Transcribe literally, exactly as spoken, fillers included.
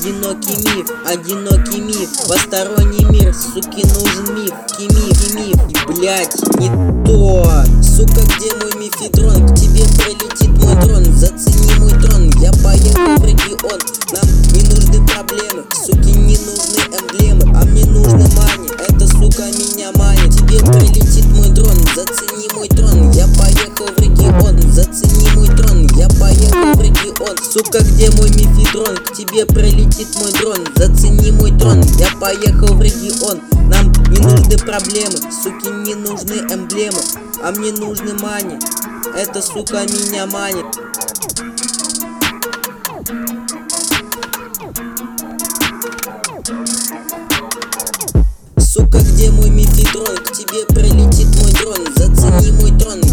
Одинокий миф, одинокий миф, посторонний мир, суки, нужен миф, кимиф, миф, блять, не то. Сука, где мой мифедрон? К тебе прилетит мой дрон, зацени мой трон, я поехал в регион. Нам не нужны проблемы, суки, не нужны эмблемы, а мне нужны мани, эта сука меня манит. К тебе прилетит мой дрон, зацени мой трон, я поехал в регион, зацени мой трон, я поехал в регион. Сука, где мой мифедрон? К тебе прилетит мой дрон, зацени мой трон, я поехал в регион. Нам не нужны проблемы, суки, не нужны эмблемы, а мне нужны мани, эта сука меня манит. Сука, где мой мифедрон? К тебе прилетит мой дрон, зацени мой трон,